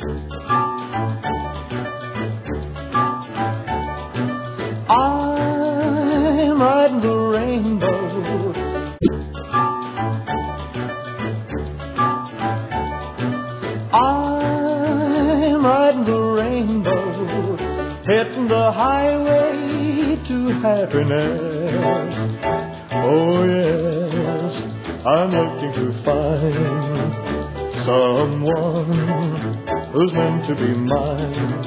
I'm riding the rainbow. I'm riding the rainbow, hitting the highway to happiness. Oh yes, I'm looking to find someone who's meant to be mine.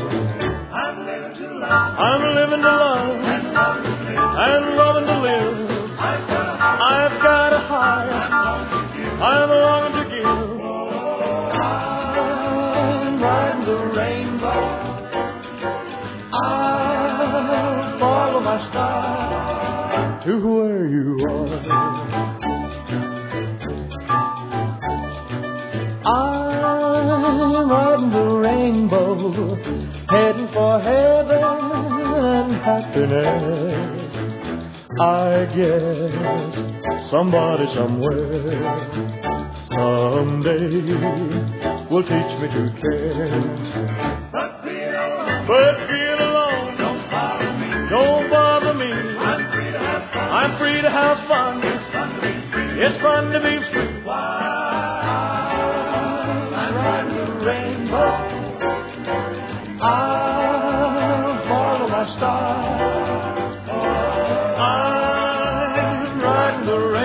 I'm living to love and loving to live. I've got a heart I'm longing to give. I'm riding the rainbow. I'll follow my star to where you are. I'm riding the rainbow, heading for heaven and happiness. I guess somebody somewhere someday will teach me to care. But being alone don't bother me. I'm free to have fun. It's fun to be free. I'm riding the rainbow.